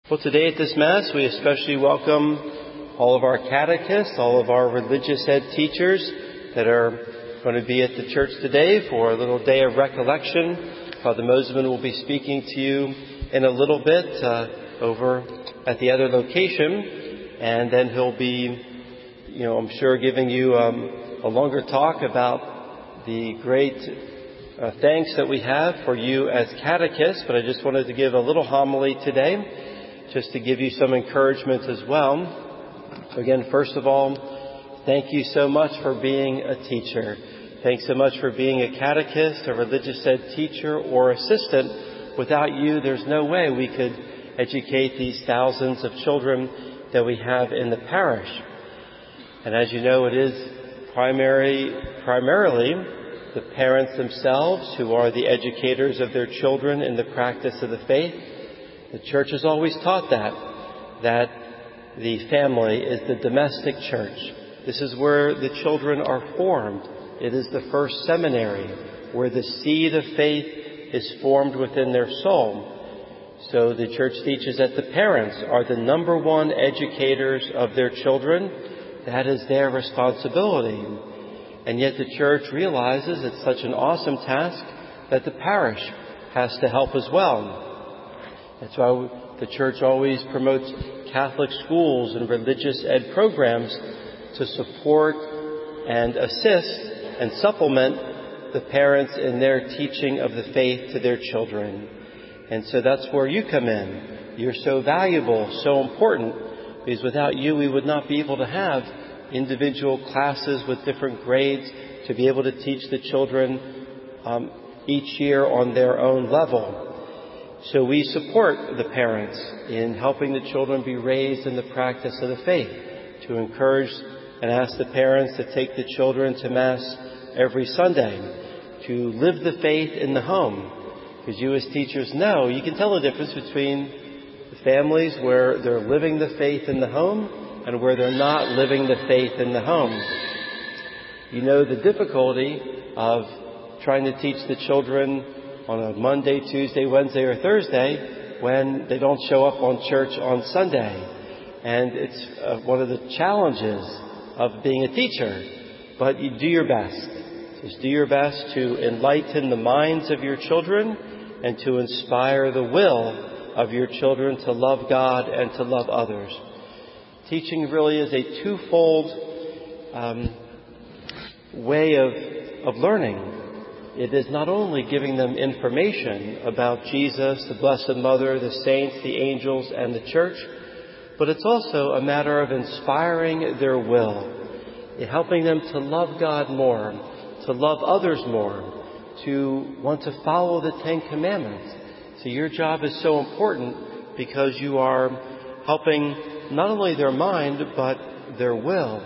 Well, today at this Mass, we especially welcome all of our catechists, all of our religious ed teachers that are going to be at the church today for a little day of recollection. Father Moseman will be speaking to you in a little bit over at the other location, and then he'll be, I'm sure, giving you a longer talk about the great thanks that we have for you as catechists. But I just wanted to give a little homily today, just to give you some encouragement as well. So again, first of all, thank you so much for being a teacher. Thanks so much for being a catechist, a religious ed teacher, or assistant. Without you, there's no way we could educate these thousands of children that we have in the parish. And as you know, it is primarily the parents themselves who are the educators of their children in the practice of the faith. The Church has always taught that the family is the domestic church. This is where the children are formed. It is the first seminary where the seed of faith is formed within their soul. So the Church teaches that the parents are the number one educators of their children. That is their responsibility. And yet the Church realizes it's such an awesome task that the parish has to help as well. That's why the Church always promotes Catholic schools and religious ed programs to support and assist and supplement the parents in their teaching of the faith to their children. And so that's where you come in. You're so valuable, so important, because without you we would not be able to have individual classes with different grades to be able to teach the children each year on their own level. So we support the parents in helping the children be raised in the practice of the faith, to encourage and ask the parents to take the children to Mass every Sunday, to live the faith in the home. Because you as teachers know, you can tell the difference between the families where they're living the faith in the home and where they're not living the faith in the home. You know the difficulty of trying to teach the children on a Monday, Tuesday, Wednesday, or Thursday when they don't show up on church on Sunday. And it's one of the challenges of being a teacher. But you do your best. Just do your best to enlighten the minds of your children and to inspire the will of your children to love God and to love others. Teaching really is a twofold way of learning. It is not only giving them information about Jesus, the Blessed Mother, the saints, the angels, and the Church, but it's also a matter of inspiring their will, helping them to love God more, to love others more, to want to follow the Ten Commandments. So your job is so important because you are helping not only their mind, but their will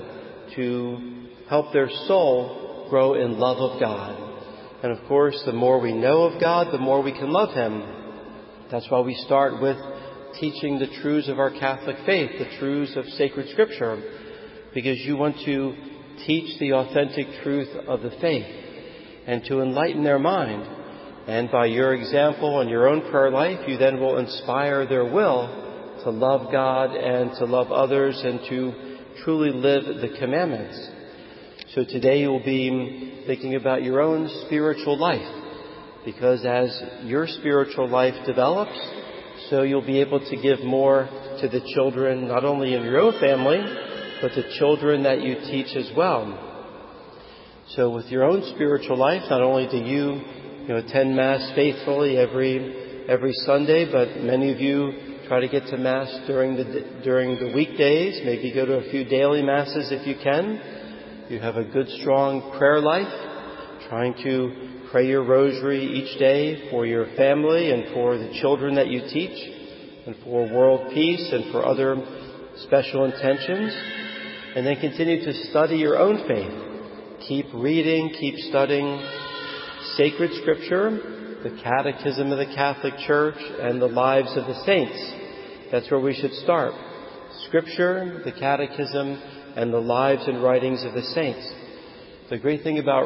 to help their soul grow in love of God. And of course, the more we know of God, the more we can love Him. That's why we start with teaching the truths of our Catholic faith, the truths of sacred Scripture, because you want to teach the authentic truth of the faith and to enlighten their mind. And by your example and your own prayer life, you then will inspire their will to love God and to love others and to truly live the commandments. So today you will be thinking about your own spiritual life, because as your spiritual life develops, so you'll be able to give more to the children, not only in your own family, but the children that you teach as well. So with your own spiritual life, not only do you attend Mass faithfully every Sunday, but many of you try to get to Mass during the weekdays, maybe go to a few daily Masses if you can. You have a good, strong prayer life, trying to pray your rosary each day for your family and for the children that you teach, and for world peace and for other special intentions. And then continue to study your own faith. Keep reading, keep studying sacred Scripture, the Catechism of the Catholic Church, and the lives of the saints. That's where we should start. Scripture, the Catechism, and the lives and writings of the saints. The great thing about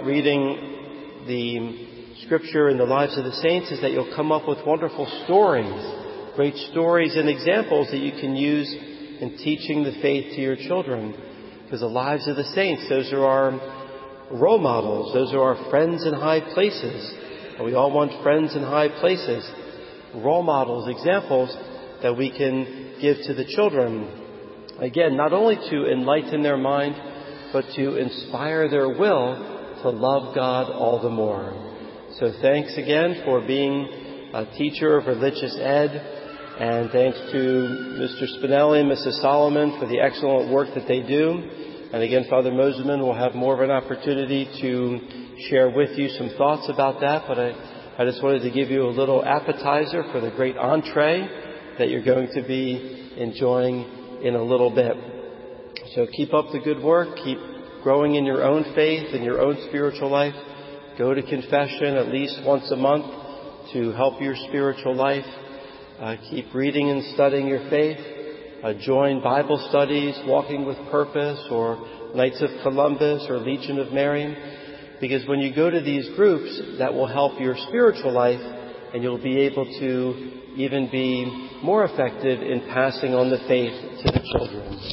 reading the Scripture and the lives of the saints is that you'll come up with wonderful stories great stories and examples that you can use in teaching the faith to your children. Because the lives of the saints, those are our role models. Those are our friends in high places. And we all want friends in high places. Role models, examples that we can give to the children. Again, not only to enlighten their mind, but to inspire their will to love God all the more. So thanks again for being a teacher of religious ed. And thanks to Mr. Spinelli and Mrs. Solomon for the excellent work that they do. And again, Father Moseman will have more of an opportunity to share with you some thoughts about that. But I just wanted to give you a little appetizer for the great entree that you're going to be enjoying in a little bit. So keep up the good work. Keep growing in your own faith and your own spiritual life. Go to confession at least once a month to help your spiritual life. Keep reading and studying your faith. Join Bible studies, Walking with Purpose, or Knights of Columbus, or Legion of Mary. Because when you go to these groups, that will help your spiritual life, and you'll be able to even be more effective in passing on the faith to the children.